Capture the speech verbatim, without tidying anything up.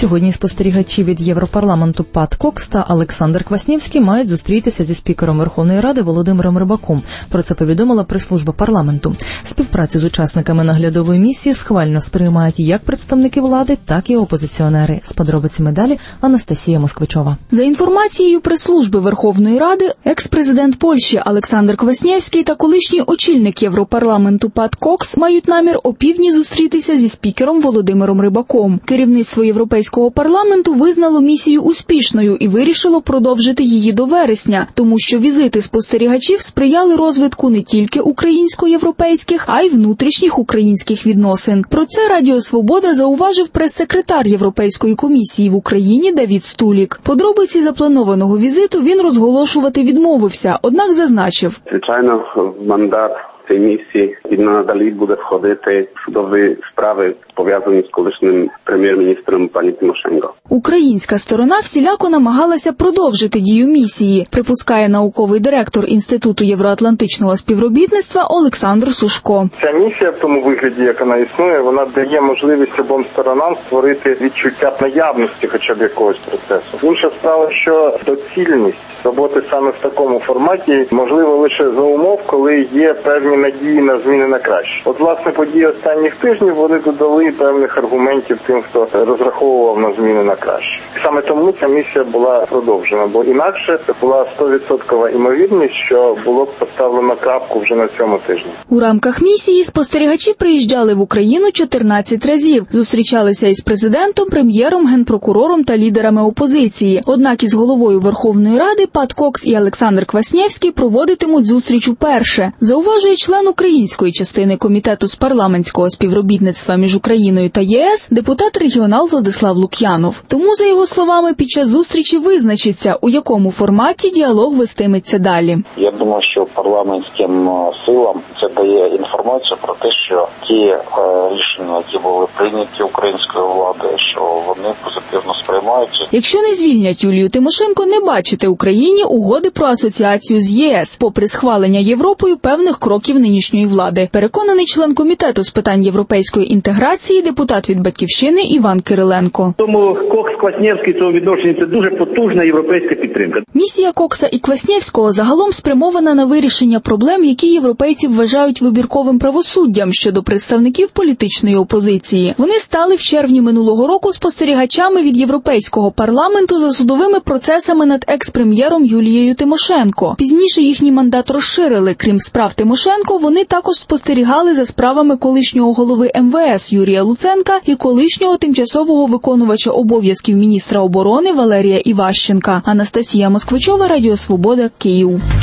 Сьогодні спостерігачі від Європарламенту Пат Кокс та Олександр Кваснєвський мають зустрітися зі спікером Верховної Ради Володимиром Рибаком. Про це повідомила прес-служба парламенту. Співпрацю з учасниками наглядової місії схвально сприймають як представники влади, так і опозиціонери. З подробицями далі Анастасія Москвичова. За інформацією прес-служби Верховної Ради, екс-президент Польщі Олександр Кваснєвський та колишній очільник Європарламенту Пат Кокс мають намір опівдні зустрітися зі спікером Володимиром Рибаком. Керівництво Європейського парламенту визнало місію успішною і вирішило продовжити її до вересня, тому що візити спостерігачів сприяли розвитку не тільки українсько-європейських, а й внутрішніх українських відносин. Про це Радіо Свобода зауважив прес-секретар Європейської комісії в Україні Давід Стулік. Подробиці запланованого візиту він розголошувати відмовився, однак зазначив: Звичайно, в мандат цієї місії і надалі буде входити судові справи, пов'язані з колишнім прем'єр-міністром пані Тимошенко. Українська сторона всіляко намагалася продовжити дію місії, припускає науковий директор Інституту євроатлантичного співробітництва Олександр Сушко. Ця місія в тому вигляді, як вона існує, вона дає можливість обом сторонам створити відчуття наявності хоча б якогось процесу. Інша справа, що доцільність роботи саме в такому форматі можливо лише за умов, коли є певні надії на зміни на краще. От, власне, події останніх тижнів, вони додали певних аргументів тим, хто розраховував на зміни на краще. Саме тому ця місія була продовжена, бо інакше це була сто відсотків імовірність, що було б поставлено крапку вже на цьому тижні. У рамках місії спостерігачі приїжджали в Україну чотирнадцять разів. Зустрічалися із президентом, прем'єром, генпрокурором та лідерами опозиції. Однак із головою Верховної Ради Пат Кокс і Олександр Кваснєвський проводитимуть зустріч уперше. Зауважує член української частини Комітету з парламентського співробітництва між Україною та ЄС, депутат-регіонал Владислав Лук'янов. Тому, за його словами, під час зустрічі визначиться, у якому форматі діалог вестиметься далі. Я думаю, що парламентським силам це дає інформацію про те, що ті е, рішення, які були прийняті українською владою, що вони позитивно сприймаються. Якщо не звільнять Юлію Тимошенко, не бачити Україні угоди про асоціацію з ЄС, попри схвалення Європою певних кроків нинішньої влади. Переконаний член Комітету з питань європейської інтеграції, депутат від «Батьківщини» Іван Кириленко. Тому Кокс-Кваснєвський цього відношення – це дуже потужна європейська підтримка. Місія Кокса і Кваснєвського загалом спрямована на вирішення проблем, які європейці вважають вибірковим правосуддям щодо представників політичної опозиції. Вони стали в червні минулого року спостерігачами від Європейського парламенту за судовими процесами над екс-прем'єром Юлією Тимошенко. Пізніше їхній мандат розширили. Крім справ Тимошенко, вони також спостерігали за справами колишнього голови ем ве ес Юрія Луценка і колишнього тимчасового виконувача обов'язків міністра оборони Валерія Іващенка. Анастасія Москвичова, Радіо Свобода, Київ.